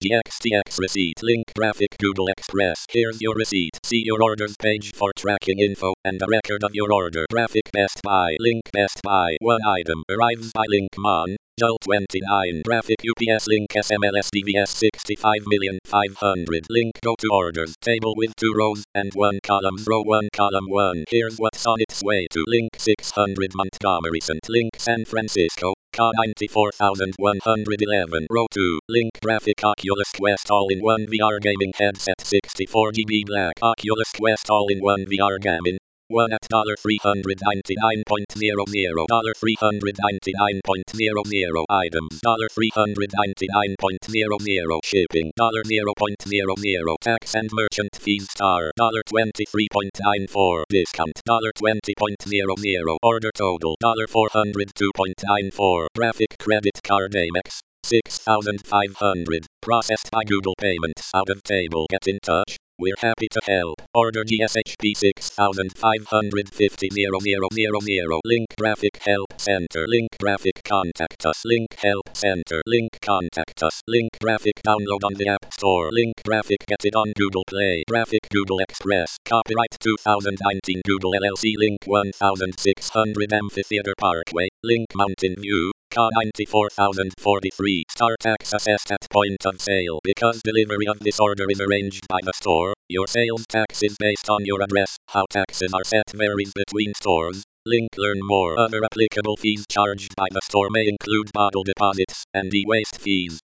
GXTX receipt. Link graphic Google Express. Here's your receipt. See your orders page for tracking info and a record of your order. Graphic Best Buy. Link Best Buy. One item arrives by link Mon. Jul 29. Graphic UPS link SMLS DVS 65,500,000. Link go to orders. Table with 2 rows and 1 column. Row 1 column 1. Here's what's on its way to. Link 600 Montgomery St. Link San Francisco. Ka 94,111. Row 2. Link graphic Oculus Quest all-in-one VR gaming headset 64GB black. Oculus Quest all-in-one VR gaming. One at $399.00, $399.00 items, $399.00 shipping, $0.00 tax and merchant fees star, $23.94 discount, $20.00 order total, $402.94 graphic credit card Amex, 6,500 processed by Google Payments. Out of table. Get in touch. We're happy to help. Order GSHP 6550,000. Link graphic help center. Link graphic contact us. Link help center. Link contact us. Link graphic download on the App Store. Link graphic get it on Google Play. Graphic Google Express. Copyright 2019 Google LLC. Link 1600 Amphitheater Parkway. Link Mountain View. Ka 94,043. Star tax assessed at point of sale. Because delivery of this order is arranged by the store, your sales tax is based on your address. How taxes are set varies between stores. Link learn more. Other applicable fees charged by the store may include bottle deposits and e-waste fees.